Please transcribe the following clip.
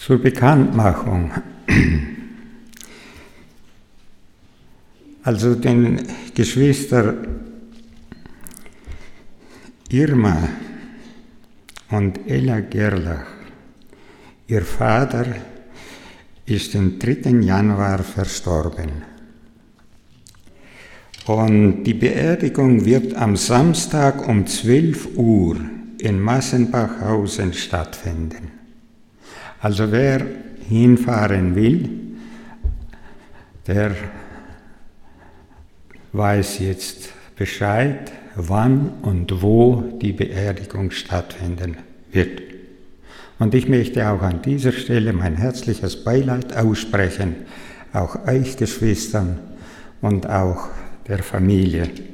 Zur Bekanntmachung. Also den Geschwistern Irma und Ella Gerlach, ihr Vater ist am 3. Januar verstorben. Und die Beerdigung wird am Samstag um 12 Uhr in Massenbachhausen stattfinden. Also wer hinfahren will, der weiß jetzt Bescheid, wann und wo die Beerdigung stattfinden wird. Und ich möchte auch an dieser Stelle mein herzliches Beileid aussprechen, auch euch Geschwistern und auch der Familie.